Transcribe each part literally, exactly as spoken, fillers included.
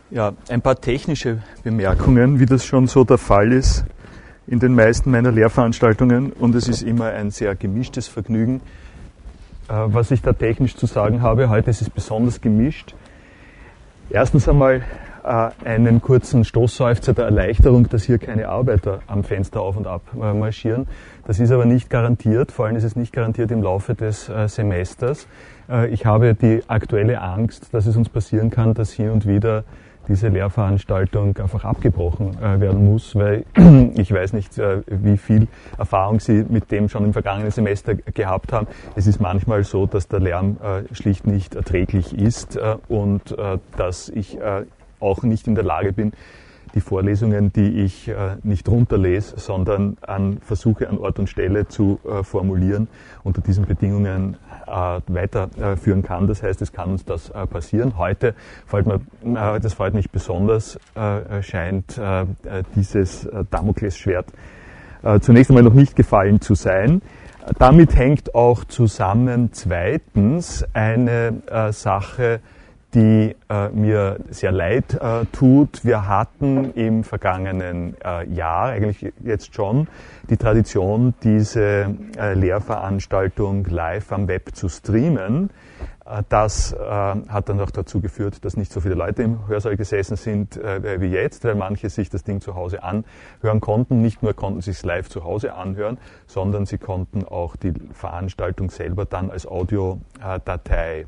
Ja, ein paar technische Bemerkungen, wie das schon so der Fall ist in den meisten meiner Lehrveranstaltungen, und es ist immer ein sehr gemischtes Vergnügen, äh, was ich da technisch zu sagen habe. Heute ist es besonders gemischt. Erstens einmal äh, einen kurzen Stoßseufzer der Erleichterung, dass hier keine Arbeiter am Fenster auf und ab äh, marschieren. Das ist aber nicht garantiert, vor allem ist es nicht garantiert im Laufe des äh, Semesters. Äh, ich habe die aktuelle Angst, dass es uns passieren kann, dass hin und wieder diese Lehrveranstaltung einfach abgebrochen äh, werden muss, weil ich weiß nicht, äh, wie viel Erfahrung Sie mit dem schon im vergangenen Semester gehabt haben. Es ist manchmal so, dass der Lärm äh, schlicht nicht erträglich ist äh, und äh, dass ich äh, auch nicht in der Lage bin, die Vorlesungen, die ich äh, nicht runterlese, sondern an Versuche an Ort und Stelle zu äh, formulieren, unter diesen Bedingungen äh, weiterführen kann. Das heißt, es kann uns das äh, passieren. Heute, fällt mir, äh, das freut mich besonders, äh, scheint äh, dieses äh, Damoklesschwert äh, zunächst einmal noch nicht gefallen zu sein. Damit hängt auch zusammen zweitens eine äh, Sache, die äh, mir sehr leid äh, tut. Wir hatten im vergangenen äh, Jahr, eigentlich jetzt schon, die Tradition, diese äh, Lehrveranstaltung live am Web zu streamen. Äh, das äh, hat dann auch dazu geführt, dass nicht so viele Leute im Hörsaal gesessen sind äh, wie jetzt, weil manche sich das Ding zu Hause anhören konnten. Nicht nur konnten sie es live zu Hause anhören, sondern sie konnten auch die Veranstaltung selber dann als Audiodatei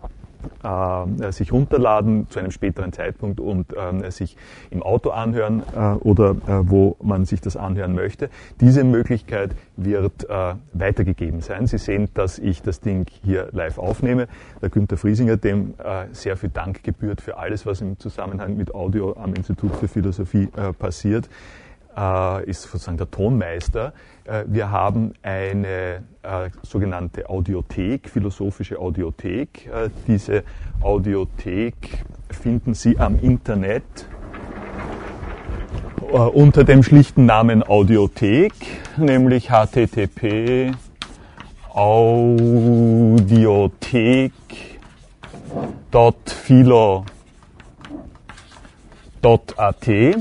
Äh, sich runterladen zu einem späteren Zeitpunkt und äh, sich im Auto anhören äh, oder äh, wo man sich das anhören möchte. Diese Möglichkeit wird äh, weitergegeben sein. Sie sehen, dass ich das Ding hier live aufnehme. Der Günter Friesinger, dem äh, sehr viel Dank gebührt für alles, was im Zusammenhang mit Audio am Institut für Philosophie äh, passiert, äh, ist sozusagen der Tonmeister. Äh, wir haben eine äh, sogenannte Audiothek, philosophische Audiothek. Äh, diese Audiothek finden Sie am Internet äh, unter dem schlichten Namen Audiothek, nämlich h t t p audiothek punkt philo punkt a t.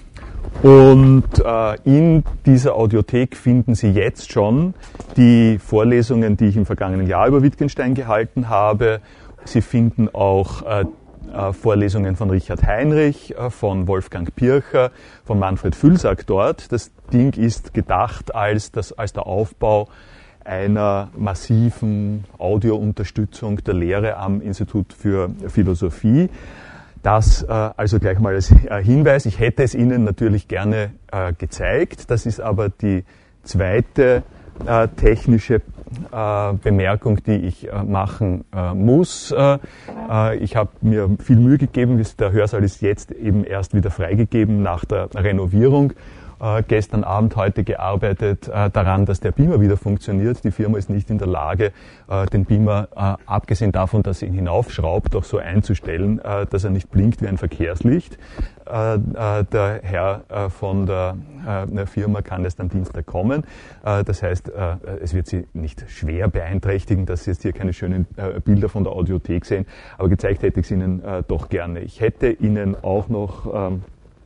Und äh, in dieser Audiothek finden Sie jetzt schon die Vorlesungen, die ich im vergangenen Jahr über Wittgenstein gehalten habe. Sie finden auch äh, äh, Vorlesungen von Richard Heinrich, äh, von Wolfgang Pircher, von Manfred Fülsack dort. Das Ding ist gedacht als, das, als der Aufbau einer massiven Audiounterstützung der Lehre am Institut für Philosophie. Das äh, also gleich mal als äh, Hinweis. Ich hätte es Ihnen natürlich gerne äh, gezeigt. Das ist aber die zweite äh, technische äh, Bemerkung, die ich äh, machen äh, muss. Äh, äh, ich habe mir viel Mühe gegeben. Der Hörsaal ist jetzt eben erst wieder freigegeben nach der Renovierung. Äh, gestern Abend, heute gearbeitet äh, daran, dass der Beamer wieder funktioniert. Die Firma ist nicht in der Lage, äh, den Beamer, äh, abgesehen davon, dass sie ihn hinaufschraubt, auch so einzustellen, äh, dass er nicht blinkt wie ein Verkehrslicht. Äh, äh, der Herr äh, von der, äh, der Firma kann erst am Dienstag kommen. Äh, das heißt, äh, es wird Sie nicht schwer beeinträchtigen, dass Sie jetzt hier keine schönen äh, Bilder von der Audiothek sehen, aber gezeigt hätte ich es Ihnen äh, doch gerne. Ich hätte Ihnen auch noch ähm,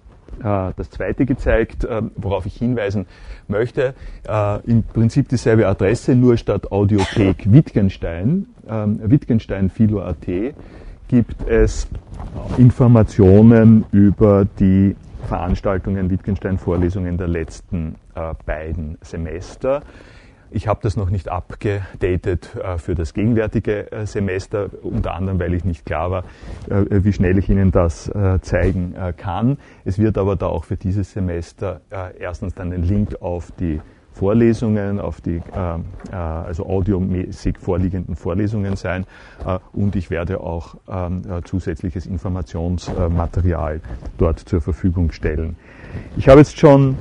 das zweite gezeigt, worauf ich hinweisen möchte. Im Prinzip dieselbe Adresse, nur statt Audiothek Wittgenstein, Wittgenstein Philo punkt a t, gibt es Informationen über die Veranstaltungen, Wittgenstein-Vorlesungen der letzten beiden Semester. Ich habe das noch nicht abgedatet äh, für das gegenwärtige äh, Semester, unter anderem, weil ich nicht klar war, äh, wie schnell ich Ihnen das äh, zeigen äh, kann. Es wird aber da auch für dieses Semester äh, erstens dann ein Link auf die Vorlesungen, auf die äh, äh, also audiomäßig vorliegenden Vorlesungen sein äh, und ich werde auch ähm, äh, zusätzliches Informationsmaterial dort zur Verfügung stellen. Ich habe jetzt schon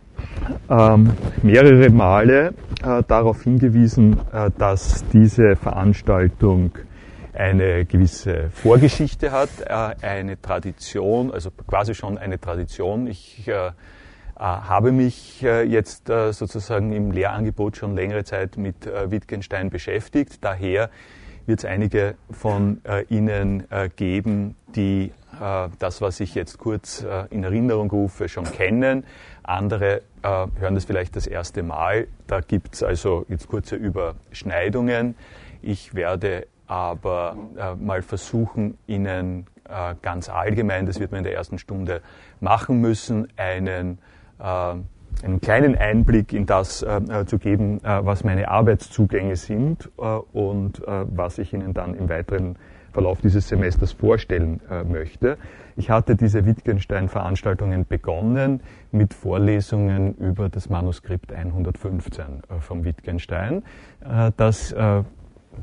Ähm, mehrere Male äh, darauf hingewiesen, äh, dass diese Veranstaltung eine gewisse Vorgeschichte hat, äh, eine Tradition, also quasi schon eine Tradition. Ich äh, äh, habe mich äh, jetzt äh, sozusagen im Lehrangebot schon längere Zeit mit äh, Wittgenstein beschäftigt. Daher wird es einige von äh, Ihnen äh, geben, die äh, das, was ich jetzt kurz äh, in Erinnerung rufe, schon kennen. Andere äh, hören das vielleicht das erste Mal. Da gibt es also jetzt kurze Überschneidungen. Ich werde aber äh, mal versuchen, Ihnen äh, ganz allgemein, das wird man in der ersten Stunde machen müssen, einen, äh, einen kleinen Einblick in das äh, zu geben, äh, was meine Arbeitszugänge sind äh, und äh, was ich Ihnen dann im weiteren Verlauf dieses Semesters vorstellen äh, möchte. Ich hatte diese Wittgenstein-Veranstaltungen begonnen mit Vorlesungen über das Manuskript hundertfünfzehn äh, vom Wittgenstein. Äh, das äh, äh,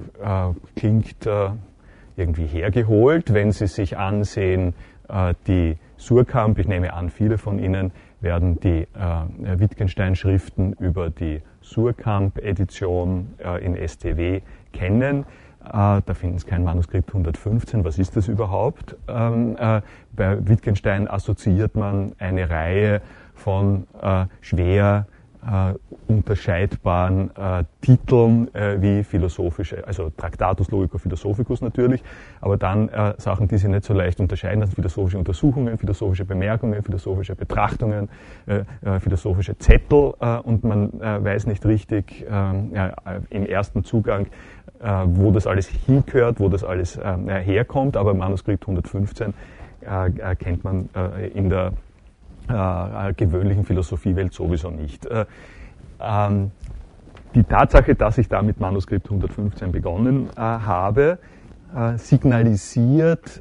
klingt äh, irgendwie hergeholt, wenn Sie sich ansehen, äh, die Suhrkamp, ich nehme an, viele von Ihnen werden die äh, Wittgenstein-Schriften über die Suhrkamp-Edition äh, in S T W kennen. Da finden Sie kein Manuskript hundertfünfzehn. Was ist das überhaupt? Ähm, äh, bei Wittgenstein assoziiert man eine Reihe von äh, schwer äh, unterscheidbaren äh, Titeln äh, wie philosophische, also Tractatus Logico Philosophicus natürlich, aber dann äh, Sachen, die sich nicht so leicht unterscheiden, also philosophische Untersuchungen, philosophische Bemerkungen, philosophische Betrachtungen, äh, äh, philosophische Zettel äh, und man äh, weiß nicht richtig äh, ja, im ersten Zugang, äh, wo das alles hingehört, wo das alles äh, herkommt, aber Manuskript hundertfünfzehn äh, kennt man äh, in der Äh, gewöhnlichen Philosophiewelt sowieso nicht. Äh, ähm, die Tatsache, dass ich da mit Manuskript hundertfünfzehn begonnen äh, habe, äh, signalisiert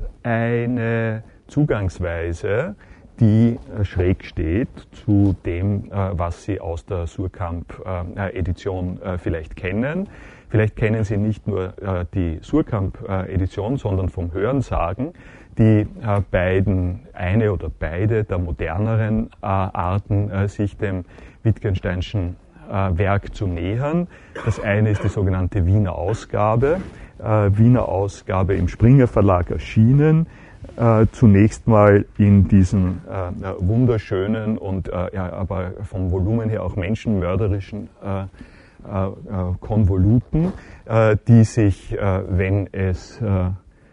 eine Zugangsweise, die äh, schräg steht zu dem, äh, was Sie aus der Suhrkamp-Edition äh, äh, vielleicht kennen. Vielleicht kennen Sie nicht nur äh, die Suhrkamp-Edition, sondern vom Hörensagen die äh, beiden, eine oder beide der moderneren äh, Arten, äh, sich dem Wittgensteinschen äh, Werk zu nähern. Das eine ist die sogenannte Wiener Ausgabe, äh, Wiener Ausgabe im Springer Verlag erschienen, äh, zunächst mal in diesen äh, wunderschönen und äh, ja, aber vom Volumen her auch menschenmörderischen äh, äh, Konvoluten, äh, die sich, äh, wenn es äh,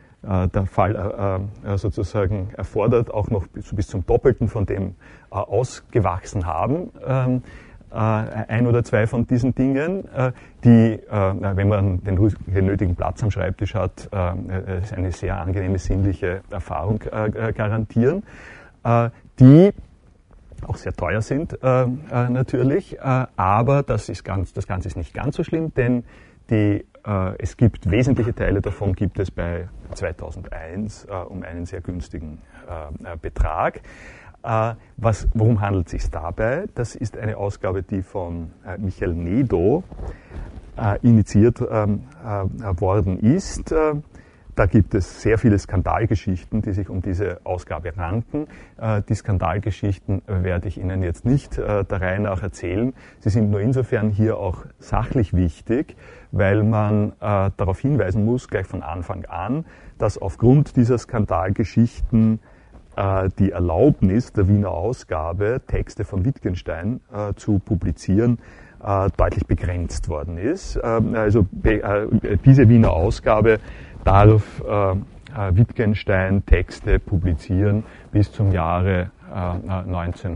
der Fall äh, sozusagen erfordert, auch noch bis, bis zum Doppelten von dem äh, ausgewachsen haben. Ähm, äh, ein oder zwei von diesen Dingen, äh, die, äh, wenn man den, den nötigen Platz am Schreibtisch hat, äh, eine sehr angenehme sinnliche Erfahrung äh, garantieren, äh, die auch sehr teuer sind äh, äh, natürlich, äh, aber das, ist ganz, das Ganze ist nicht ganz so schlimm, denn die äh, es gibt wesentliche Teile davon, gibt es bei zweitausendeins äh, um einen sehr günstigen äh, Betrag. Äh, was, worum handelt es sich dabei? Das ist eine Ausgabe, die von äh, Michael Nedo äh, initiiert ähm, äh, worden ist. Äh, Da gibt es sehr viele Skandalgeschichten, die sich um diese Ausgabe ranken. Äh, die Skandalgeschichten werde ich Ihnen jetzt nicht äh, der Reihe nach erzählen. Sie sind nur insofern hier auch sachlich wichtig, weil man äh, darauf hinweisen muss, gleich von Anfang an, dass aufgrund dieser Skandalgeschichten äh, die Erlaubnis der Wiener Ausgabe, Texte von Wittgenstein äh, zu publizieren, äh, deutlich begrenzt worden ist. Äh, also äh, diese Wiener Ausgabe darf äh, Wittgenstein Texte publizieren bis zum Jahre äh,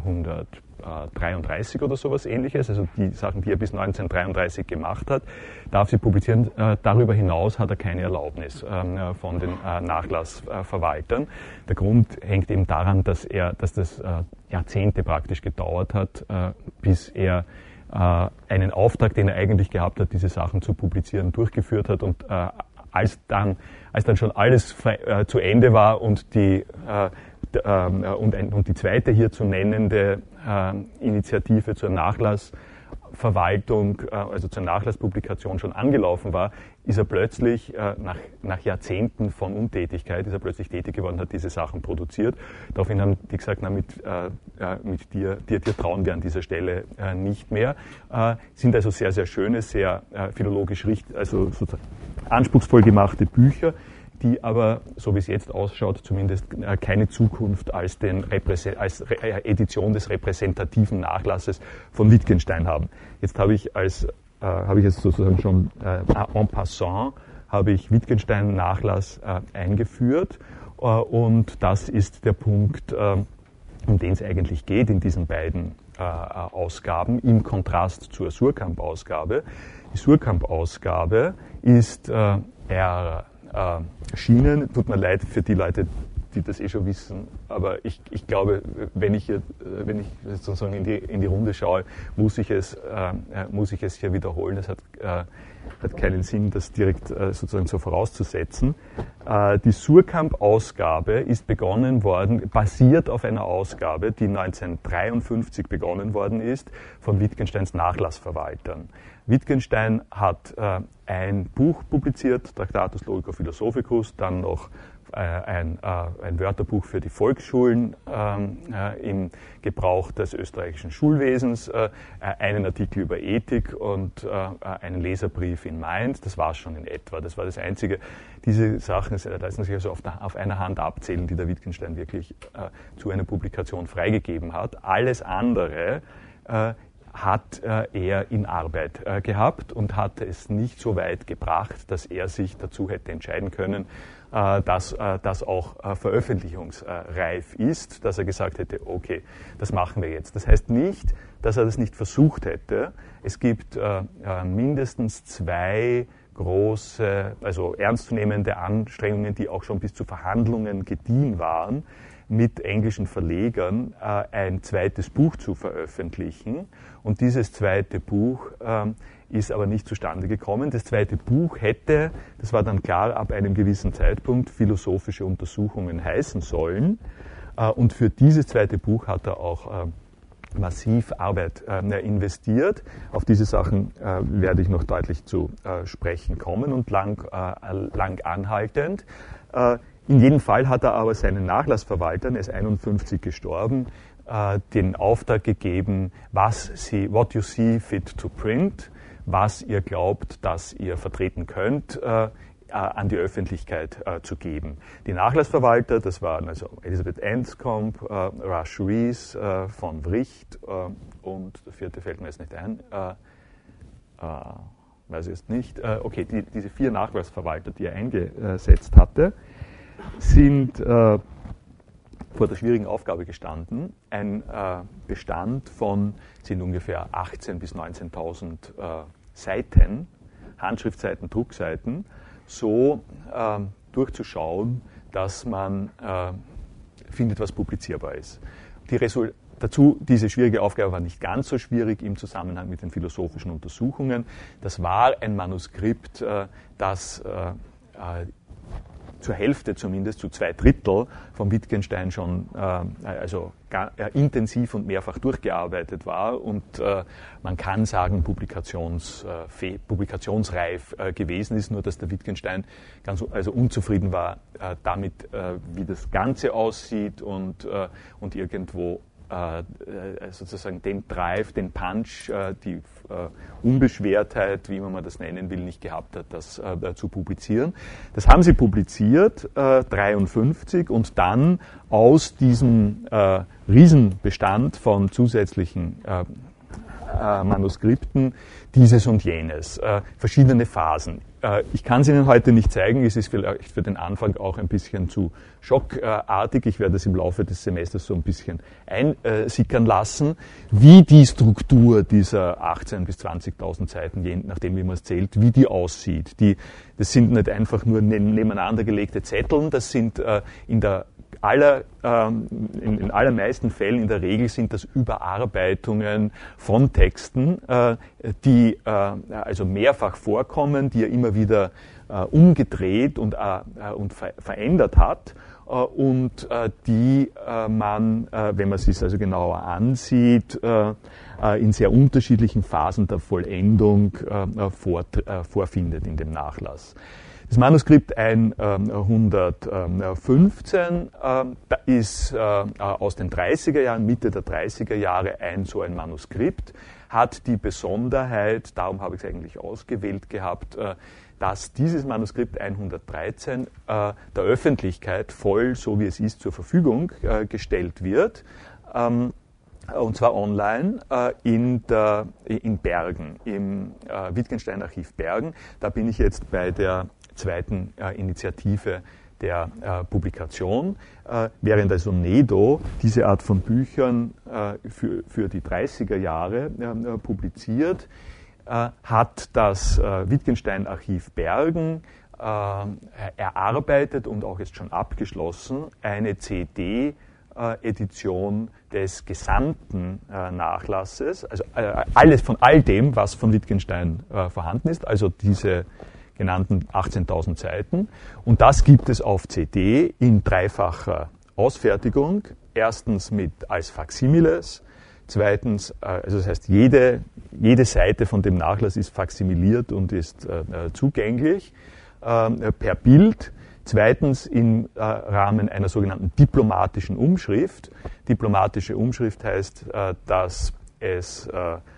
neunzehnhundertdreiunddreißig oder sowas Ähnliches, also die Sachen, die er bis neunzehnhundertdreiunddreißig gemacht hat, darf sie publizieren. Äh, darüber hinaus hat er keine Erlaubnis äh, von den äh, Nachlassverwaltern. Der Grund hängt eben daran, dass er, dass das äh, Jahrzehnte praktisch gedauert hat, äh, bis er äh, einen Auftrag, den er eigentlich gehabt hat, diese Sachen zu publizieren, durchgeführt hat und äh, Als dann, als dann schon alles äh, zu Ende war und die, äh, äh, und, und die zweite hier zu nennende äh, Initiative zur Nachlassverwaltung, äh, also zur Nachlasspublikation schon angelaufen war, ist er plötzlich äh, nach, nach Jahrzehnten von Untätigkeit, ist er plötzlich tätig geworden, hat diese Sachen produziert. Daraufhin haben die gesagt, na, mit, äh, mit dir, dir, dir trauen wir an dieser Stelle äh, nicht mehr. Äh, sind also sehr, sehr schöne, sehr äh, philologisch richt, also sozusagen anspruchsvoll gemachte Bücher, die aber, so wie es jetzt ausschaut, zumindest keine Zukunft als, den Repräse- als Re- Edition des repräsentativen Nachlasses von Wittgenstein haben. Jetzt habe ich als, äh, habe ich jetzt sozusagen schon äh, en passant, habe ich Wittgenstein-Nachlass äh, eingeführt Und das ist der Punkt, um den es eigentlich geht in diesen beiden Ausgaben, im Kontrast zur Suhrkamp-Ausgabe. Die Suhrkamp-Ausgabe ist erschienen, tut mir leid für die Leute, die das eh schon wissen, aber ich, ich glaube, wenn ich, hier, wenn ich sozusagen in die, in die Runde schaue, muss ich es, äh, muss ich es hier wiederholen. Es hat, äh, hat keinen Sinn, das direkt äh, sozusagen so vorauszusetzen. Äh, die Suhrkamp-Ausgabe ist begonnen worden, basiert auf einer Ausgabe, die neunzehnhundertdreiundfünfzig begonnen worden ist, von Wittgensteins Nachlassverwaltern. Wittgenstein hat äh, ein Buch publiziert, Tractatus Logico Philosophicus, dann noch Ein, ein Wörterbuch für die Volksschulen ähm, äh, im Gebrauch des österreichischen Schulwesens, äh, einen Artikel über Ethik und äh, einen Leserbrief in Mainz. Das war es schon in etwa. Das war das Einzige. Diese Sachen lassen sich also auf, der, auf einer Hand abzählen, die der Wittgenstein wirklich äh, zu einer Publikation freigegeben hat. Alles andere äh, hat äh, er in Arbeit äh, gehabt und hatte es nicht so weit gebracht, dass er sich dazu hätte entscheiden können, äh, dass äh, das auch äh, veröffentlichungsreif ist, dass er gesagt hätte, okay, das machen wir jetzt. Das heißt nicht, dass er das nicht versucht hätte. Es gibt äh, äh, mindestens zwei große, also ernstzunehmende Anstrengungen, die auch schon bis zu Verhandlungen gediehen waren, mit englischen Verlegern äh, ein zweites Buch zu veröffentlichen. Und dieses zweite Buch ähm, ist aber nicht zustande gekommen. Das zweite Buch hätte, das war dann klar, ab einem gewissen Zeitpunkt philosophische Untersuchungen heißen sollen. Äh, und für dieses zweite Buch hat er auch äh, massiv Arbeit äh, investiert. Auf diese Sachen äh, werde ich noch deutlich zu äh, sprechen kommen und lang, äh, lang anhaltend. Äh, In jedem Fall hat er aber seinen Nachlassverwaltern, er ist einundfünfzig gestorben, äh, den Auftrag gegeben, was sie, what you see fit to print, was ihr glaubt, dass ihr vertreten könnt, äh, an die Öffentlichkeit äh, zu geben. Die Nachlassverwalter, das waren also Elisabeth Anscombe, äh, Rush Rees, äh, von Wright äh, und der vierte fällt mir jetzt nicht ein, äh, äh, weiß ich jetzt nicht. Äh, okay, die, diese vier Nachlassverwalter, die er eingesetzt hatte, sind äh, vor der schwierigen Aufgabe gestanden. Ein äh, Bestand von sind ungefähr achtzehntausend bis neunzehntausend äh, Seiten, Handschriftseiten, Druckseiten, so äh, durchzuschauen, dass man äh, findet, was publizierbar ist. Die Resul- Dazu, diese schwierige Aufgabe war nicht ganz so schwierig im Zusammenhang mit den philosophischen Untersuchungen. Das war ein Manuskript, äh, das äh, äh, zur Hälfte zumindest, zu zwei Drittel von Wittgenstein schon äh, also gar, äh, intensiv und mehrfach durchgearbeitet war und äh, man kann sagen, publikations, äh, publikationsreif äh, gewesen ist, nur dass der Wittgenstein ganz also unzufrieden war äh, damit, äh, wie das Ganze aussieht und, äh, und irgendwo äh, sozusagen den Drive, den Punch, äh, die äh, Unbeschwertheit, wie man das nennen will, nicht gehabt hat, das äh, zu publizieren. Das haben sie publiziert, äh, dreiundfünfzig, und dann aus diesem äh, Riesenbestand von zusätzlichen äh, äh, Manuskripten dieses und jenes, äh, verschiedene Phasen. Äh, ich kann es Ihnen heute nicht zeigen, es ist vielleicht für den Anfang auch ein bisschen zu schockartig. Ich werde es im Laufe des Semesters so ein bisschen einsickern lassen, wie die Struktur dieser achtzehntausend bis zwanzigtausend Seiten, je nachdem wie man es zählt, wie die aussieht. Die, das sind nicht einfach nur nebeneinander gelegte Zetteln, das sind äh, in der aller, ähm, in, in allermeisten Fällen, in der Regel sind das Überarbeitungen von Texten, äh, die äh, also mehrfach vorkommen, die er immer wieder äh, umgedreht und, äh, und ver verändert hat äh, und äh, die äh, man, äh, wenn man es sich also genauer ansieht, äh, äh, in sehr unterschiedlichen Phasen der Vollendung äh, vor, äh, vorfindet in dem Nachlass. Das Manuskript hundertfünfzehn äh, ist äh, aus den dreißiger Jahren, Mitte der dreißiger Jahre ein so ein Manuskript, hat die Besonderheit, darum habe ich es eigentlich ausgewählt gehabt, äh, dass dieses Manuskript hundertdreizehn äh, der Öffentlichkeit voll, so wie es ist, zur Verfügung äh, gestellt wird. Ähm, Und zwar online äh, in, der, in Bergen, im äh, Wittgenstein-Archiv Bergen. Da bin ich jetzt bei der zweiten äh, Initiative der äh, Publikation, äh, während also Nedo diese Art von Büchern äh, für, für die dreißiger Jahre äh, publiziert, äh, hat das äh, Wittgenstein-Archiv Bergen äh, erarbeitet und auch jetzt schon abgeschlossen, eine C D-Edition des gesamten äh, Nachlasses, also äh, alles von all dem, was von Wittgenstein äh, vorhanden ist, also diese genannten achtzehntausend Seiten. Und das gibt es auf C D in dreifacher Ausfertigung. Erstens mit als Faksimiles, zweitens, also das heißt, jede, jede Seite von dem Nachlass ist faksimiliert und ist äh, zugänglich äh, per Bild. Zweitens im äh, Rahmen einer sogenannten diplomatischen Umschrift. Diplomatische Umschrift heißt, äh, dass es äh, äh,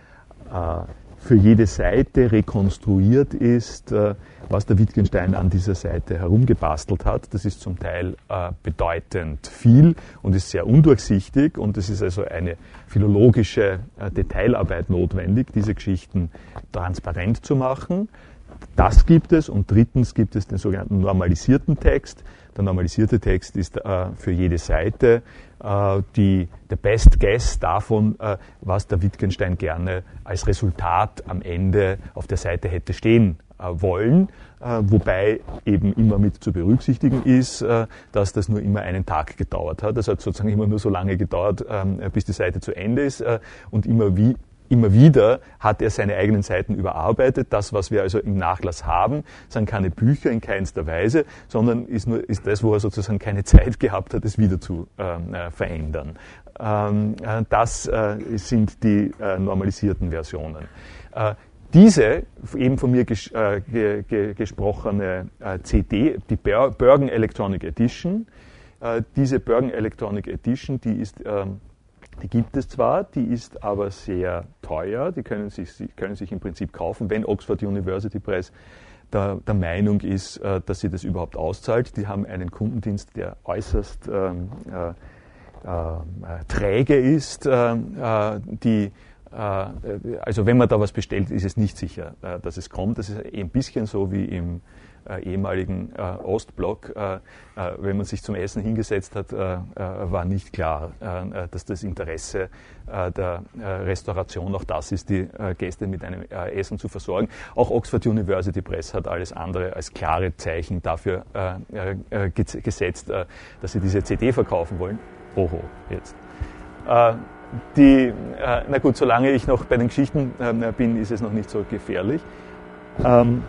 für jede Seite rekonstruiert ist, äh, was der Wittgenstein an dieser Seite herumgebastelt hat. Das ist zum Teil äh, bedeutend viel und ist sehr undurchsichtig, und es ist also eine philologische äh, Detailarbeit notwendig, diese Geschichten transparent zu machen. Das gibt es, und drittens gibt es den sogenannten normalisierten Text. Der normalisierte Text ist äh, für jede Seite äh, die, der Best Guess davon, äh, was der Wittgenstein gerne als Resultat am Ende auf der Seite hätte stehen äh, wollen, äh, wobei eben immer mit zu berücksichtigen ist, äh, dass das nur immer einen Tag gedauert hat. Das hat sozusagen immer nur so lange gedauert, äh, bis die Seite zu Ende ist, äh, und immer wie Immer wieder hat er seine eigenen Seiten überarbeitet. Das, was wir also im Nachlass haben, sind keine Bücher in keinster Weise, sondern ist nur ist das, wo er sozusagen keine Zeit gehabt hat, es wieder zu äh, verändern. Ähm, äh, das äh, sind die äh, normalisierten Versionen. Äh, Diese eben von mir ges äh, ge ge gesprochene äh, C D, die Ber Bergen Electronic Edition, äh, diese Bergen Electronic Edition, die ist ähm, Die gibt es zwar, die ist aber sehr teuer, die können sich, sie können sich im Prinzip kaufen, wenn Oxford University Press der, der Meinung ist, äh, dass sie das überhaupt auszahlt. Die haben einen Kundendienst, der äußerst ähm, äh, äh, träge ist. Äh, die, äh, also wenn man da was bestellt, ist es nicht sicher, äh, dass es kommt. Das ist ein bisschen so wie im Äh, ehemaligen äh, Ostblock, äh, äh, wenn man sich zum Essen hingesetzt hat, äh, äh, war nicht klar, äh, dass das Interesse äh, der äh, Restauration auch das ist, die äh, Gäste mit einem äh, Essen zu versorgen. Auch Oxford University Press hat alles andere als klare Zeichen dafür äh, äh, gesetzt, äh, dass sie diese C D verkaufen wollen. Oho, jetzt. Äh, die, äh, na gut, solange ich noch bei den Geschichten äh, bin, ist es noch nicht so gefährlich. Ähm,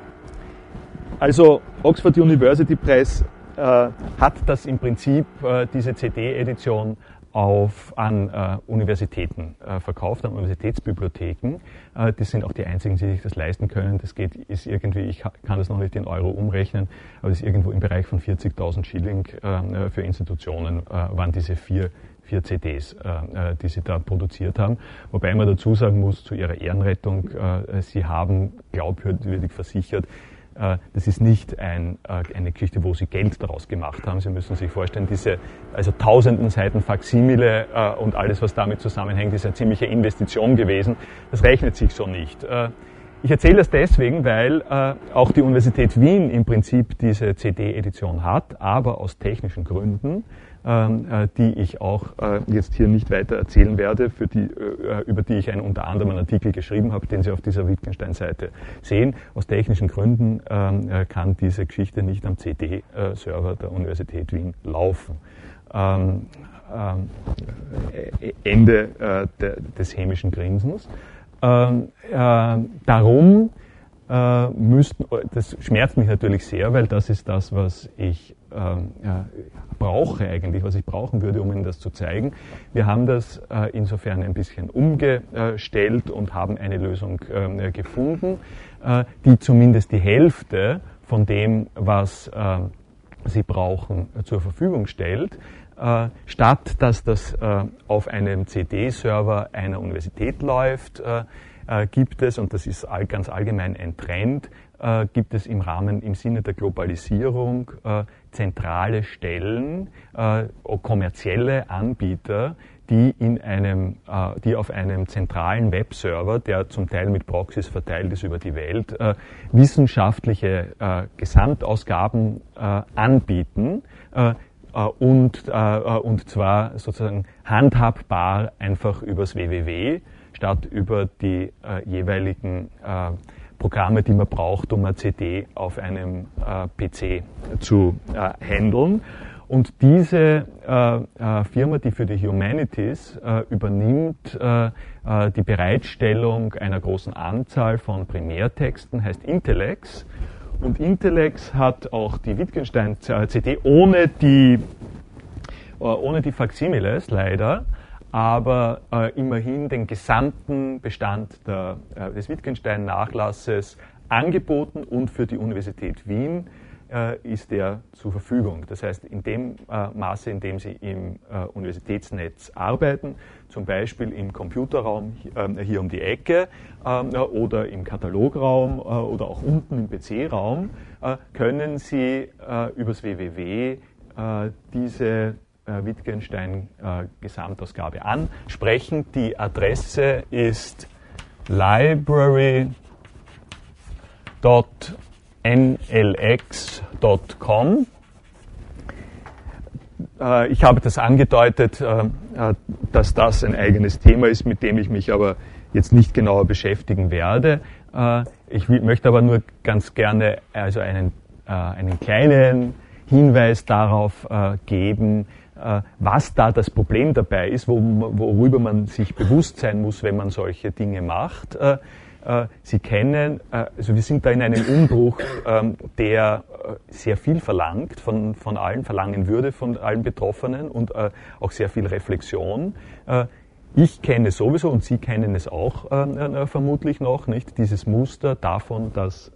Also Oxford University Press äh, hat das im Prinzip, äh, diese C D-Edition, auf, an äh, Universitäten äh, verkauft, an Universitätsbibliotheken. Äh, das sind auch die einzigen, die sich das leisten können. Das geht, ist irgendwie, ich kann das noch nicht in Euro umrechnen, aber das ist irgendwo im Bereich von vierzigtausend Schilling äh, für Institutionen, äh, waren diese vier vier C Ds, äh, die sie da produziert haben. Wobei man dazu sagen muss, zu ihrer Ehrenrettung, äh, sie haben glaubwürdig versichert, das ist nicht ein, eine Geschichte, wo sie Geld daraus gemacht haben. Sie müssen sich vorstellen, diese also tausenden Seiten Faksimile äh, und alles, was damit zusammenhängt, ist eine ziemliche Investition gewesen. Das rechnet sich so nicht. Äh, ich erzähle das deswegen, weil äh, auch die Universität Wien im Prinzip diese C D-Edition hat, aber aus technischen Gründen, äh, die ich auch äh, jetzt hier nicht weiter erzählen werde, für die, äh, über die ich einen, unter anderem einen Artikel geschrieben habe, den Sie auf dieser Wittgenstein-Seite sehen. Aus technischen Gründen äh, kann diese Geschichte nicht am C D-Server der Universität Wien laufen. Ähm, äh, Ende äh, de, des hämischen Grinsens. Ähm, äh, darum äh, müssten, das schmerzt mich natürlich sehr, weil das ist das, was ich ähm, ja, brauche eigentlich, was ich brauchen würde, um Ihnen das zu zeigen. Wir haben das äh, insofern ein bisschen umgestellt und haben eine Lösung äh, gefunden, äh, die zumindest die Hälfte von dem, was äh, Sie brauchen, äh, zur Verfügung stellt. Äh, statt dass das äh, auf einem C D-Server einer Universität läuft, äh, äh, gibt es, und das ist all, ganz allgemein ein Trend, äh, gibt es im Rahmen, im Sinne der Globalisierung, äh, zentrale Stellen, äh, kommerzielle Anbieter, die, in einem, äh, die auf einem zentralen Webserver, der zum Teil mit Proxys verteilt ist über die Welt, äh, wissenschaftliche äh, Gesamtausgaben äh, anbieten äh, äh, und, äh, und zwar sozusagen handhabbar einfach übers W W W statt über die äh, jeweiligen äh, Programme, die man braucht, um eine C D auf einem äh, P C zu äh, handeln. Und diese äh, äh, Firma, die für die Humanities äh, übernimmt äh, äh, die Bereitstellung einer großen Anzahl von Primärtexten, heißt Intellex. Und Intellex hat auch die Wittgenstein-C D ohne die, äh, ohne die Facsimiles leider, aber äh, immerhin den gesamten Bestand der, äh, des Wittgenstein-Nachlasses angeboten und für die Universität Wien äh, ist der zur Verfügung. Das heißt, in dem äh, Maße, in dem Sie im äh, Universitätsnetz arbeiten, zum Beispiel im Computerraum äh, hier um die Ecke äh, oder im Katalograum äh, oder auch unten im P C-Raum, äh, können Sie äh, übers W W W äh, diese Wittgenstein-Gesamtausgabe ansprechen. Die Adresse ist library punkt n l x punkt com. Ich habe das angedeutet, dass das ein eigenes Thema ist, mit dem ich mich aber jetzt nicht genauer beschäftigen werde. Ich möchte aber nur ganz gerne also einen, einen kleinen Hinweis darauf geben, was da das Problem dabei ist, worüber man sich bewusst sein muss, wenn man solche Dinge macht. Sie kennen, also wir sind da in einem Umbruch, der sehr viel verlangt, von, von allen verlangen würde, von allen Betroffenen und auch sehr viel Reflexion. Ich kenne sowieso und Sie kennen es auch vermutlich noch, nicht, dieses Muster davon, dass,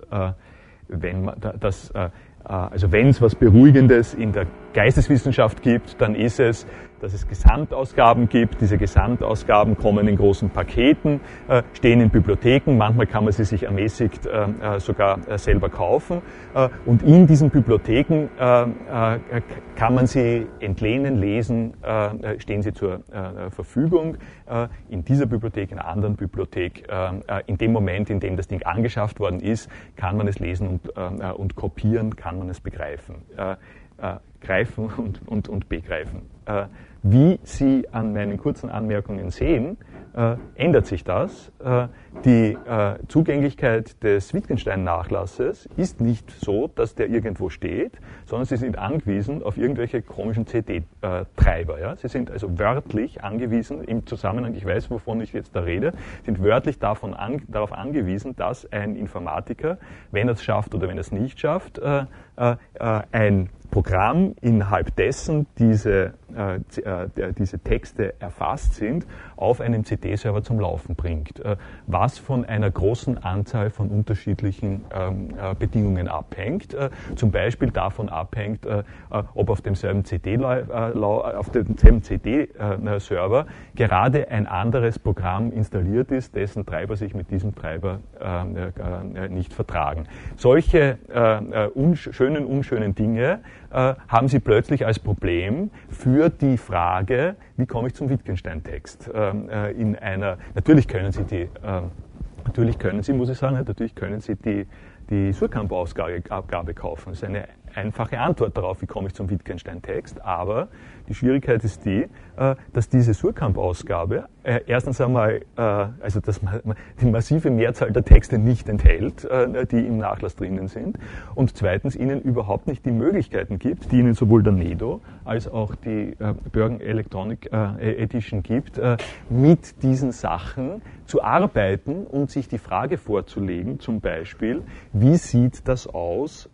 wenn man, dass also wenn es was Beruhigendes in der Geisteswissenschaft gibt, dann ist es, dass es Gesamtausgaben gibt. Diese Gesamtausgaben kommen in großen Paketen, äh, stehen in Bibliotheken. Manchmal kann man sie sich ermäßigt äh, sogar äh, selber kaufen. Äh, und in diesen Bibliotheken äh, äh, kann man sie entlehnen, lesen, äh, stehen sie zur äh, Verfügung. Äh, in dieser Bibliothek, in einer anderen Bibliothek, äh, in dem Moment, in dem das Ding angeschafft worden ist, kann man es lesen und, äh, und kopieren, kann man es begreifen. Äh, äh, greifen und, und, und begreifen. Äh, wie Sie an meinen kurzen Anmerkungen sehen, äh, ändert sich das. Äh, die äh, Zugänglichkeit des Wittgenstein-Nachlasses ist nicht so, dass der irgendwo steht, sondern Sie sind angewiesen auf irgendwelche komischen C D-Treiber. Ja? Sie sind also wörtlich angewiesen, im Zusammenhang, ich weiß, wovon ich jetzt da rede, sind wörtlich davon an, darauf angewiesen, dass ein Informatiker, wenn er es schafft oder wenn er es nicht schafft, äh, äh, ein Programm, innerhalb dessen diese, äh, äh, diese Texte erfasst sind, auf einem C D-Server zum Laufen bringt, äh, was von einer großen Anzahl von unterschiedlichen ähm, äh, Bedingungen abhängt. Äh, zum Beispiel davon abhängt, äh, ob auf demselben C D, äh, auf demselben C D-Server gerade ein anderes Programm installiert ist, dessen Treiber sich mit diesem Treiber äh, äh, nicht vertragen. Solche äh, unsch- schönen, unschönen Dinge äh, haben Sie plötzlich als Problem für die Frage, wie komme ich zum Wittgenstein-Text? Äh, in einer, natürlich können Sie die, äh, natürlich können Sie, muss ich sagen, natürlich können Sie die, die Suhrkamp-Ausgabe kaufen. Das ist eine einfache Antwort darauf, wie komme ich zum Wittgenstein-Text, aber die Schwierigkeit ist die, dass diese Suhrkamp-Ausgabe erstens einmal, also dass die massive Mehrzahl der Texte nicht enthält, die im Nachlass drinnen sind, und zweitens Ihnen überhaupt nicht die Möglichkeiten gibt, die Ihnen sowohl der Nedo als auch die Bergen Electronic Edition gibt, mit diesen Sachen zu arbeiten und sich die Frage vorzulegen, zum Beispiel, wie sieht das aus,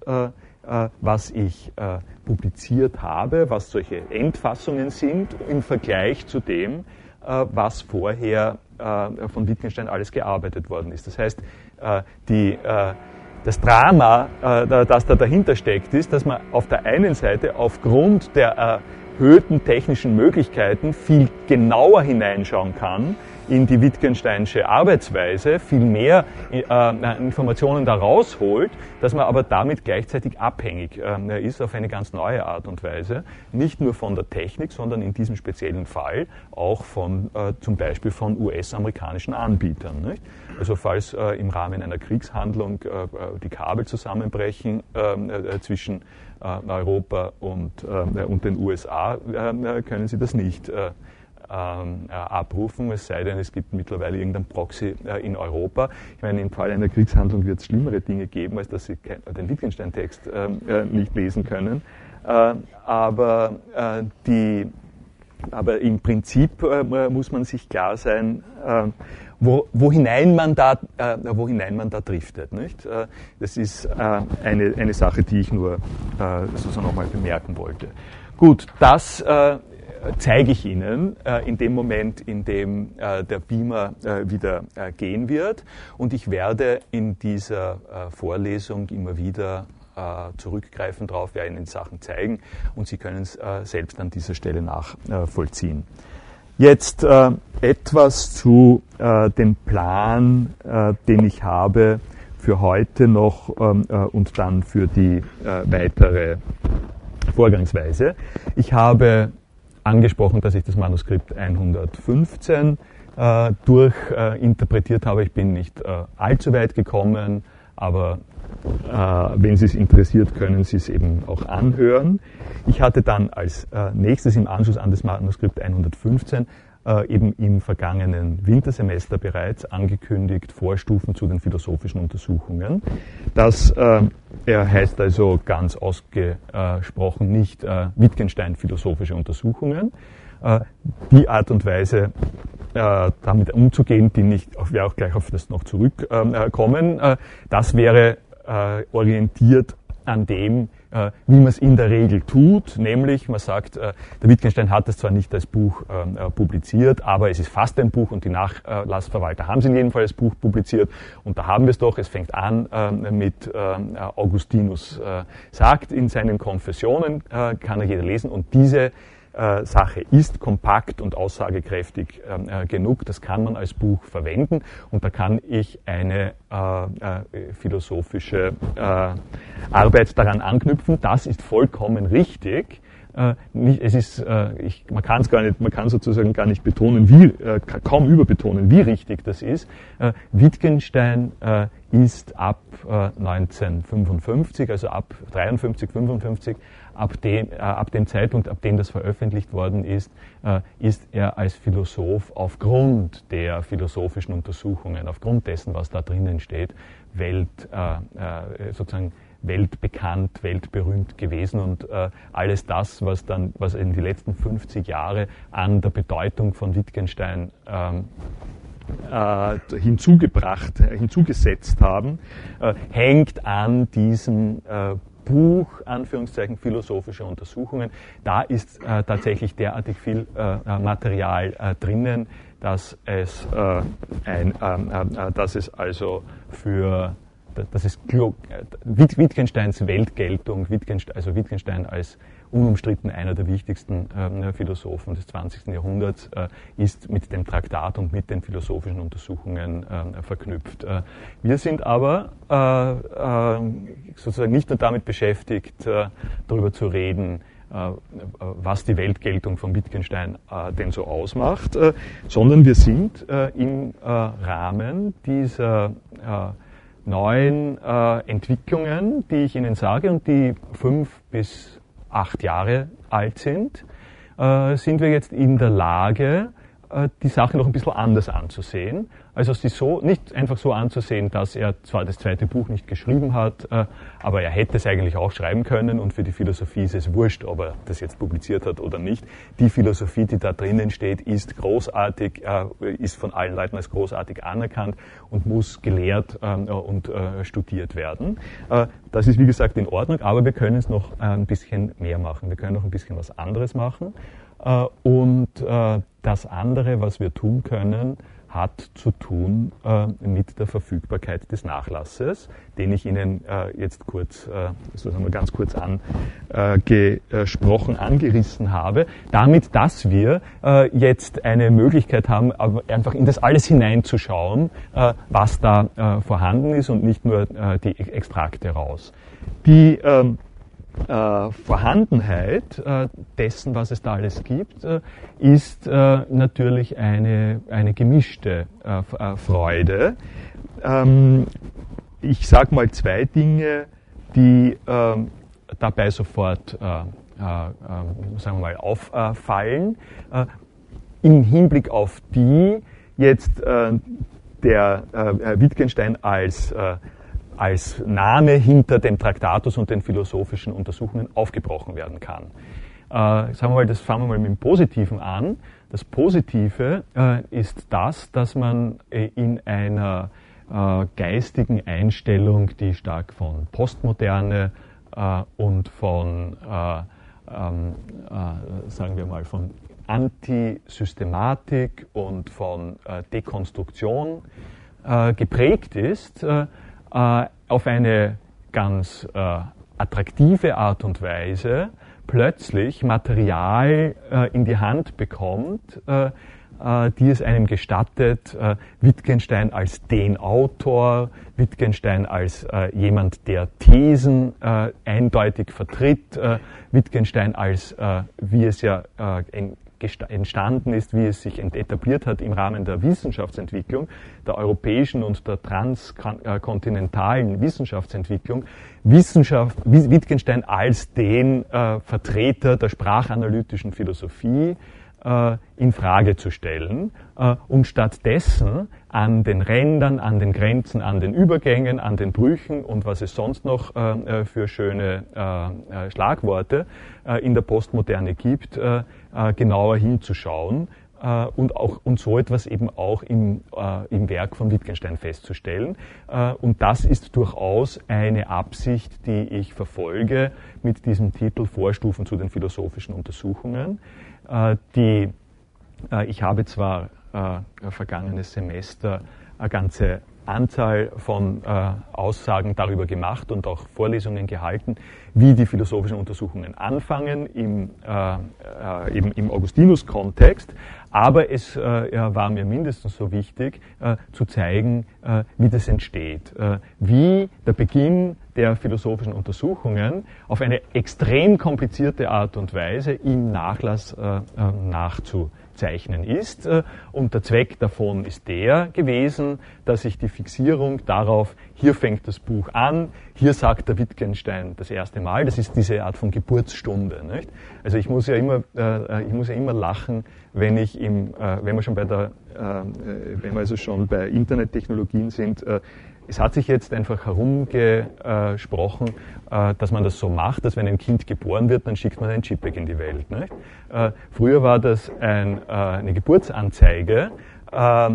was ich äh, publiziert habe, was solche Endfassungen sind, im Vergleich zu dem, äh, was vorher äh, von Wittgenstein alles gearbeitet worden ist. Das heißt, äh, die, äh, das Drama, äh, das da dahinter steckt, ist, dass man auf der einen Seite aufgrund der erhöhten technischen Möglichkeiten viel genauer hineinschauen kann in die Wittgensteinsche Arbeitsweise, viel mehr äh, Informationen da rausholt, dass man aber damit gleichzeitig abhängig äh, ist auf eine ganz neue Art und Weise, nicht nur von der Technik, sondern in diesem speziellen Fall auch von äh, zum Beispiel von U S-amerikanischen Anbietern. Nicht? Also falls äh, im Rahmen einer Kriegshandlung äh, die Kabel zusammenbrechen äh, zwischen äh, Europa und, äh, und den U S A, äh, können Sie das nicht äh, äh, abrufen, es sei denn, es gibt mittlerweile irgendein Proxy äh, in Europa. Ich meine, im Fall einer Kriegshandlung wird es schlimmere Dinge geben, als dass Sie den Wittgenstein-Text äh, nicht lesen können. Äh, aber, äh, die, aber im Prinzip äh, muss man sich klar sein, äh, Wo, wo, hinein man da, äh, wo hinein man da driftet. Nicht? Äh, das ist äh, eine, eine Sache, die ich nur äh, sozusagen nochmal bemerken wollte. Gut, das äh, zeige ich Ihnen äh, in dem Moment, in dem äh, der Beamer äh, wieder äh, gehen wird. Und ich werde in dieser äh, Vorlesung immer wieder äh, zurückgreifen drauf, werde Ihnen Sachen zeigen und Sie können es äh, selbst an dieser Stelle nachvollziehen. Jetzt äh, etwas zu äh, dem Plan, äh, den ich habe für heute noch ähm, äh, und dann für die äh, weitere Vorgangsweise. Ich habe angesprochen, dass ich das Manuskript hundertfünfzehn äh, durchinterpretiert äh, habe. Ich bin nicht äh, allzu weit gekommen, aber äh, wenn Sie es interessiert, können Sie es eben auch anhören. Ich hatte dann als äh, nächstes im Anschluss an das Manuskript hundertfünfzehn äh, eben im vergangenen Wintersemester bereits angekündigt Vorstufen zu den philosophischen Untersuchungen. Das äh, er heißt also ganz ausgesprochen nicht äh, Wittgenstein philosophische Untersuchungen. Äh, die Art und Weise, äh, damit umzugehen, die nicht, ich werde auch gleich auf das noch zurückkommen, äh, das wäre äh, orientiert an dem, äh, wie man es in der Regel tut, nämlich man sagt, äh, der Wittgenstein hat es zwar nicht als Buch äh, publiziert, aber es ist fast ein Buch und die Nachlassverwalter haben es in jedem Fall als Buch publiziert und da haben wir es doch, es fängt an äh, mit äh, Augustinus äh, sagt, in seinen Konfessionen äh, kann er jeder lesen und diese Äh, Sache ist kompakt und aussagekräftig äh, genug, das kann man als Buch verwenden und da kann ich eine äh, äh, philosophische äh, Arbeit daran anknüpfen. Das ist vollkommen richtig. Äh, nicht, es ist, äh, ich, man kann es gar nicht, man kann sozusagen gar nicht betonen, wie, äh, kaum überbetonen, wie richtig das ist. Äh, Wittgenstein äh, ist ab äh, neunzehnhundertfünfundfünfzig, also ab dreiundfünfzig, fünfundfünfzig, ab dem, äh, ab dem Zeitpunkt, ab dem das veröffentlicht worden ist, äh, ist er als Philosoph aufgrund der philosophischen Untersuchungen, aufgrund dessen, was da drinnen steht, Welt, äh, äh, sozusagen weltbekannt, weltberühmt gewesen und äh, alles das, was dann, was in die letzten fünfzig Jahre an der Bedeutung von Wittgenstein ähm, äh, hinzugebracht, hinzugesetzt haben, äh, hängt an diesem äh, Buch, Anführungszeichen, philosophische Untersuchungen. Da ist äh, tatsächlich derartig viel äh, Material äh, drinnen, dass es, äh, ein, äh, äh, dass es also für Das ist Wittgensteins Weltgeltung, Wittgenstein, also Wittgenstein als unumstritten einer der wichtigsten äh, Philosophen des zwanzigsten Jahrhunderts, äh, ist mit dem Traktat und mit den philosophischen Untersuchungen äh, verknüpft. Äh, wir sind aber äh, äh, sozusagen nicht nur damit beschäftigt, äh, darüber zu reden, äh, was die Weltgeltung von Wittgenstein äh, denn so ausmacht, äh, sondern wir sind äh, im äh, Rahmen dieser äh, neuen äh, Entwicklungen, die ich Ihnen sage und die fünf bis acht Jahre alt sind, äh, sind wir jetzt in der Lage, äh, die Sache noch ein bisschen anders anzusehen. Also sie so, nicht einfach so anzusehen, dass er zwar das zweite Buch nicht geschrieben hat, äh, aber er hätte es eigentlich auch schreiben können und für die Philosophie ist es wurscht, ob er das jetzt publiziert hat oder nicht. Die Philosophie, die da drinnen steht, ist großartig, äh, ist von allen Leuten als großartig anerkannt und muss gelehrt äh, und äh, studiert werden. Äh, das ist wie gesagt in Ordnung, aber wir können es noch ein bisschen mehr machen. Wir können noch ein bisschen was anderes machen. Äh, und äh, das andere, was wir tun können, hat zu tun äh, mit der Verfügbarkeit des Nachlasses, den ich Ihnen äh, jetzt kurz, äh, sozusagen mal ganz kurz angesprochen, äh, angerissen habe, damit, dass wir äh, jetzt eine Möglichkeit haben, einfach in das alles hineinzuschauen, äh, was da äh, vorhanden ist und nicht nur äh, die Extrakte raus. Die ähm, Äh, Vorhandenheit äh, dessen, was es da alles gibt, äh, ist äh, natürlich eine, eine gemischte äh, äh, Freude. Ähm, ich sage mal zwei Dinge, die äh, dabei sofort äh, äh, sagen wir mal auffallen. Äh, Im Hinblick auf die jetzt äh, der äh, Wittgenstein als äh, als Name hinter dem Traktatus und den philosophischen Untersuchungen aufgebrochen werden kann. Äh, sagen wir mal, das fangen wir mal mit dem Positiven an. Das Positive äh, ist das, dass man äh, in einer äh, geistigen Einstellung, die stark von Postmoderne äh, und von, äh, ähm, äh, sagen wir mal, von Antisystematik und von äh, Dekonstruktion äh, geprägt ist, äh, auf eine ganz äh, attraktive Art und Weise plötzlich Material äh, in die Hand bekommt, äh, äh, die es einem gestattet, äh, Wittgenstein als den Autor, Wittgenstein als äh, jemand, der Thesen äh, eindeutig vertritt, äh, Wittgenstein als, äh, wie es ja äh, in entstanden ist, wie es sich etabliert hat im Rahmen der Wissenschaftsentwicklung, der europäischen und der transkontinentalen Wissenschaftsentwicklung, Wissenschaft, Wittgenstein als den äh, Vertreter der sprachanalytischen Philosophie äh, in Frage zu stellen äh, und stattdessen an den Rändern, an den Grenzen, an den Übergängen, an den Brüchen und was es sonst noch äh, für schöne äh, Schlagworte äh, in der Postmoderne gibt, äh, äh, genauer hinzuschauen äh, und, auch, und so etwas eben auch im, äh, im Werk von Wittgenstein festzustellen. Äh, und das ist durchaus eine Absicht, die ich verfolge mit diesem Titel Vorstufen zu den philosophischen Untersuchungen. Äh, die, äh, ich habe zwar äh, vergangenes Semester eine ganze Anzahl von äh, Aussagen darüber gemacht und auch Vorlesungen gehalten, wie die philosophischen Untersuchungen anfangen im, äh, äh, eben im Augustinus-Kontext. Aber es äh, war mir mindestens so wichtig, äh, zu zeigen, äh, wie das entsteht. Äh, wie der Beginn der philosophischen Untersuchungen auf eine extrem komplizierte Art und Weise im Nachlass äh, äh, nachzuzeichnen ist. Äh, und der Zweck davon ist der gewesen, dass ich die Fixierung darauf, hier fängt das Buch an, hier sagt der Wittgenstein das erste Mal, das ist diese Art von Geburtsstunde. Nicht? Also ich muss ja immer, äh, ich muss ja immer lachen, wenn ich im, äh, wenn wir schon bei der, äh, wenn wir also schon bei Internettechnologien sind. Äh, es hat sich jetzt einfach herumgesprochen, äh, dass man das so macht, dass wenn ein Kind geboren wird, dann schickt man ein JPEG in die Welt. Nicht? Äh, früher war das ein, äh, eine Geburtsanzeige, äh,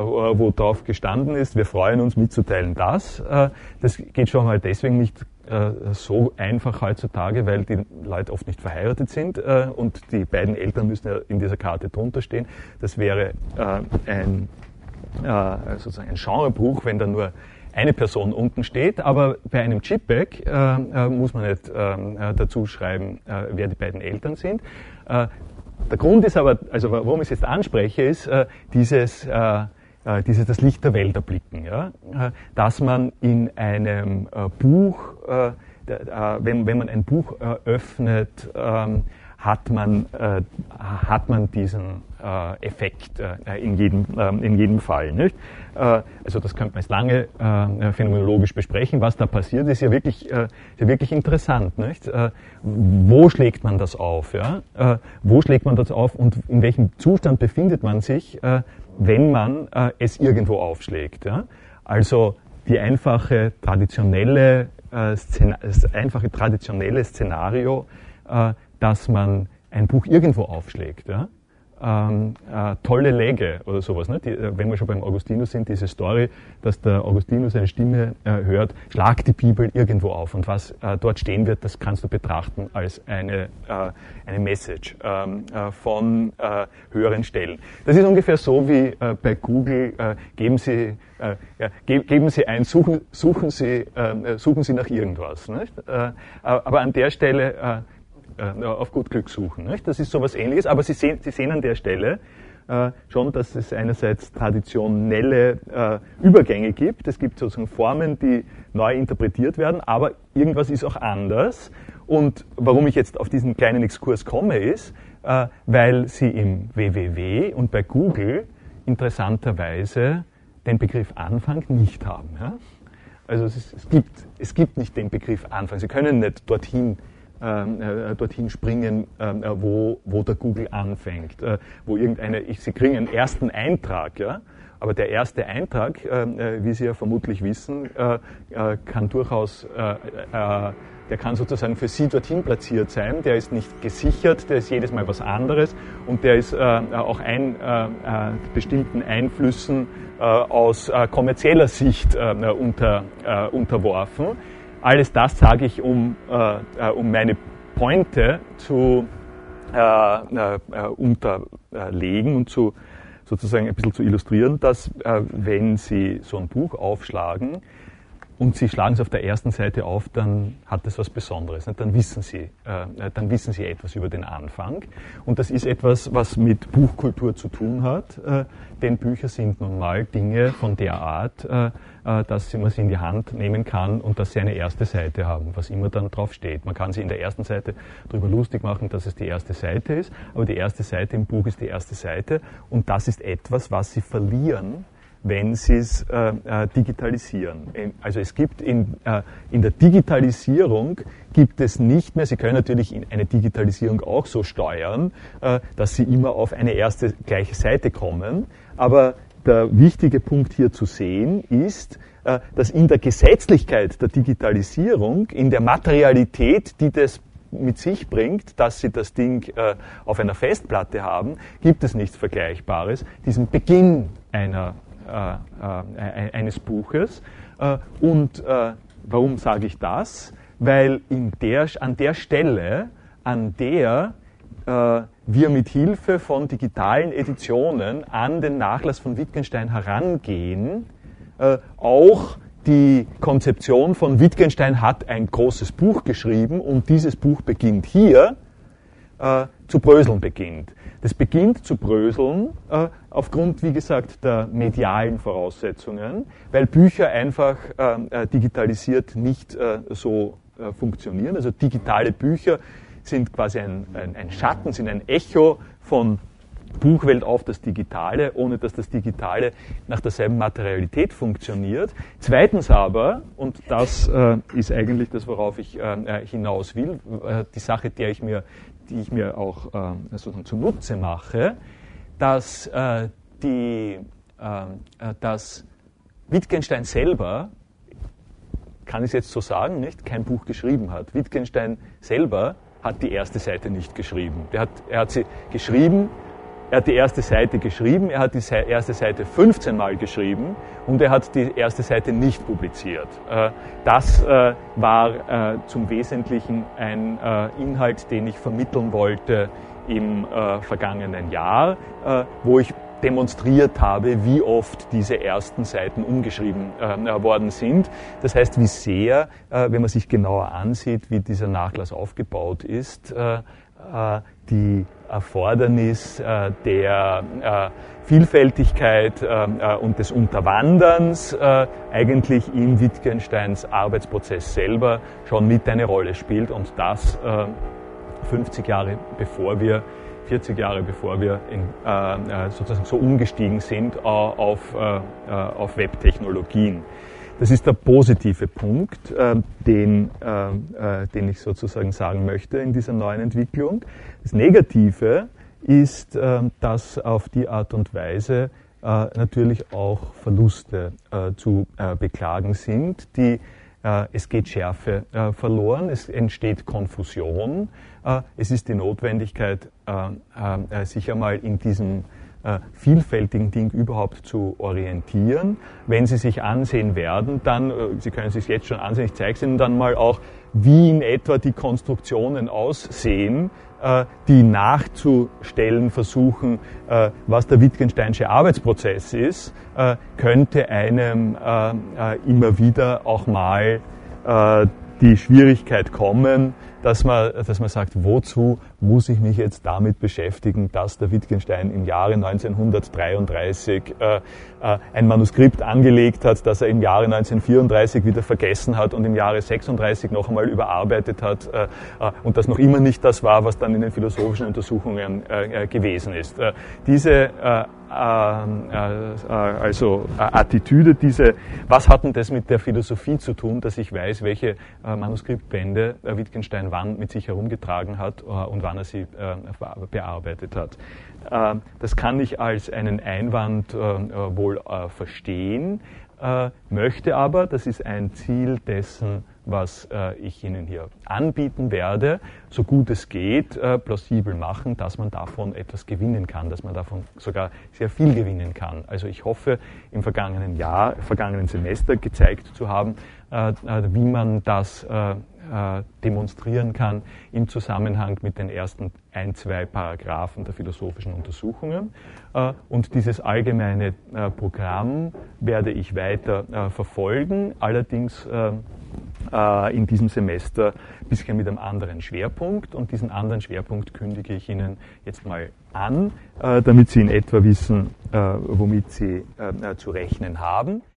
wo drauf gestanden ist, wir freuen uns mitzuteilen, dass. Äh, das geht schon mal deswegen nicht äh, so einfach heutzutage, weil die Leute oft nicht verheiratet sind äh, und die beiden Eltern müssen ja in dieser Karte drunter stehen. Das wäre äh, ein, äh, sozusagen ein Genrebruch, wenn da nur eine Person unten steht, aber bei einem JPEG äh, äh, muss man nicht äh, dazu schreiben, äh, wer die beiden Eltern sind. Äh, der Grund ist aber, also warum ich es jetzt anspreche, ist äh, dieses, äh, äh, dieses das Licht der Welt erblicken, ja? Äh, dass man in einem äh, Buch, äh, äh, wenn, wenn man ein Buch äh, öffnet, ähm, hat man, äh, hat man diesen äh, Effekt äh, in, jedem, äh, in jedem Fall. Nicht? Äh, also das könnte man jetzt lange äh, phänomenologisch besprechen. Was da passiert, ist ja wirklich, äh, ist ja wirklich interessant. Nicht? Äh, wo schlägt man das auf? Ja? Äh, wo schlägt man das auf und in welchem Zustand befindet man sich, äh, wenn man äh, es irgendwo aufschlägt? Ja? Also die einfache traditionelle, äh, Szen- das einfache traditionelle Szenario, äh, dass man ein Buch irgendwo aufschlägt, ja, ähm, äh, tolle Läge oder sowas. Ne? Die, wenn wir schon beim Augustinus sind, diese Story, dass der Augustinus eine Stimme äh, hört, schlag die Bibel irgendwo auf und was äh, dort stehen wird, das kannst du betrachten als eine, äh, eine Message ähm, äh, von äh, höheren Stellen. Das ist ungefähr so wie äh, bei Google, äh, geben Sie äh, ja, ge geben Sie ein, suchen, suchen, Sie, äh, suchen Sie nach irgendwas. Nicht? Äh, aber an der Stelle äh, auf gut Glück suchen. Nicht? Das ist so etwas Ähnliches, aber Sie sehen, Sie sehen an der Stelle äh, schon, dass es einerseits traditionelle äh, Übergänge gibt. Es gibt sozusagen Formen, die neu interpretiert werden, aber irgendwas ist auch anders. Und warum ich jetzt auf diesen kleinen Exkurs komme, ist, äh, weil Sie im W W W und bei Google interessanterweise den Begriff Anfang nicht haben. Ja? Also es, ist, es, gibt, es gibt nicht den Begriff Anfang. Sie können nicht dorthin Äh, dorthin springen, äh, wo, wo der Google anfängt, äh, wo irgendeine, ich, Sie kriegen einen ersten Eintrag, ja, aber der erste Eintrag, äh, wie Sie ja vermutlich wissen, äh, äh, kann durchaus, äh, äh, der kann sozusagen für Sie dorthin platziert sein, der ist nicht gesichert, der ist jedes Mal was anderes und der ist äh, auch ein, äh, äh, bestimmten Einflüssen äh, aus äh, kommerzieller Sicht äh, unter, äh, unterworfen. Alles das sage ich, um, äh, um meine Pointe zu äh, äh, unterlegen und zu, sozusagen ein bisschen zu illustrieren, dass äh, wenn Sie so ein Buch aufschlagen und Sie schlagen es auf der ersten Seite auf, dann hat das was Besonderes. Nicht? Dann wissen Sie, äh, dann wissen Sie etwas über den Anfang. Und das ist etwas, was mit Buchkultur zu tun hat. Äh, denn Bücher sind nun mal Dinge von der Art, äh, äh, dass man sie in die Hand nehmen kann und dass sie eine erste Seite haben, was immer dann drauf steht. Man kann sich in der ersten Seite darüber lustig machen, dass es die erste Seite ist, aber die erste Seite im Buch ist die erste Seite und das ist etwas, was Sie verlieren, wenn Sie es äh, äh, digitalisieren. Also es gibt in, äh, in der Digitalisierung gibt es nicht mehr, Sie können natürlich in eine Digitalisierung auch so steuern, äh, dass Sie immer auf eine erste gleiche Seite kommen, aber der wichtige Punkt hier zu sehen ist, äh, dass in der Gesetzlichkeit der Digitalisierung, in der Materialität, die das mit sich bringt, dass Sie das Ding äh, auf einer Festplatte haben, gibt es nichts Vergleichbares, diesen Beginn einer Äh, äh, eines Buches. Äh, und äh, warum sage ich das? Weil in der, an der Stelle, an der äh, wir mit Hilfe von digitalen Editionen an den Nachlass von Wittgenstein herangehen, äh, auch die Konzeption von Wittgenstein hat ein großes Buch geschrieben und dieses Buch beginnt hier, äh, zu bröseln beginnt. Das beginnt zu bröseln äh, aufgrund, wie gesagt, der medialen Voraussetzungen, weil Bücher einfach äh, digitalisiert nicht äh, so äh, funktionieren. Also digitale Bücher sind quasi ein, ein, ein Schatten, sind ein Echo von Buchwelt auf das Digitale, ohne dass das Digitale nach derselben Materialität funktioniert. Zweitens aber, und das äh, ist eigentlich das, worauf ich äh, hinaus will, äh, die Sache, der ich mir die ich mir auch äh, sozusagen zunutze mache, dass, äh, die, äh, dass Wittgenstein selber, kann ich es jetzt so sagen, nicht, kein Buch geschrieben hat. Wittgenstein selber hat die erste Seite nicht geschrieben. Er hat, er hat sie geschrieben, er hat die erste Seite geschrieben, er hat die erste Seite fünfzehn Mal geschrieben und er hat die erste Seite nicht publiziert. Das war zum Wesentlichen ein Inhalt, den ich vermitteln wollte im vergangenen Jahr, wo ich demonstriert habe, wie oft diese ersten Seiten umgeschrieben worden sind. Das heißt, wie sehr, wenn man sich genauer ansieht, wie dieser Nachlass aufgebaut ist, die Erfordernis äh, der äh, Vielfältigkeit äh, und des Unterwanderns äh, eigentlich in Wittgensteins Arbeitsprozess selber schon mit eine Rolle spielt und das äh, fünfzig Jahre bevor wir, vierzig Jahre bevor wir in, äh, sozusagen so umgestiegen sind äh, auf, äh, auf Webtechnologien. Das ist der positive Punkt, äh, den, äh, den ich sozusagen sagen möchte in dieser neuen Entwicklung. Das Negative ist, äh, dass auf die Art und Weise äh, natürlich auch Verluste äh, zu äh, beklagen sind, die es geht Schärfe verloren, es entsteht Konfusion, es ist die Notwendigkeit, sich einmal in diesem vielfältigen Ding überhaupt zu orientieren. Wenn Sie sich ansehen werden, dann, Sie können es sich jetzt schon ansehen, ich zeige es Ihnen dann mal auch, wie in etwa die Konstruktionen aussehen, die nachzustellen versuchen, was der Wittgensteinsche Arbeitsprozess ist, könnte einem immer wieder auch mal die Schwierigkeit kommen, dass man, dass man sagt, wozu muss ich mich jetzt damit beschäftigen, dass der Wittgenstein im Jahre neunzehnhundertdreiunddreißig äh, äh, ein Manuskript angelegt hat, das er im Jahre neunzehnhundertvierunddreißig wieder vergessen hat und im Jahre sechsunddreißig noch einmal überarbeitet hat äh, äh, und das noch immer nicht das war, was dann in den philosophischen Untersuchungen äh, äh, gewesen ist. Äh, diese äh, äh, äh, also äh, Attitüde, diese, was hat denn das mit der Philosophie zu tun, dass ich weiß, welche äh, Manuskriptbände äh, Wittgenstein wann mit sich herumgetragen hat äh, und wann er sie äh, bearbeitet hat. Äh, das kann ich als einen Einwand äh, wohl äh, verstehen, äh, möchte aber, das ist ein Ziel dessen, was äh, ich Ihnen hier anbieten werde, so gut es geht, äh, plausibel machen, dass man davon etwas gewinnen kann, dass man davon sogar sehr viel gewinnen kann. Also ich hoffe, im vergangenen Jahr, vergangenen Semester gezeigt zu haben, äh, wie man das äh, äh, demonstrieren kann im Zusammenhang mit den ersten ein, zwei Paragraphen der philosophischen Untersuchungen. Äh, und dieses allgemeine äh, Programm werde ich weiter äh, verfolgen, allerdings äh, in diesem Semester ein bisschen mit einem anderen Schwerpunkt. Und diesen anderen Schwerpunkt kündige ich Ihnen jetzt mal an, damit Sie in etwa wissen, womit Sie zu rechnen haben.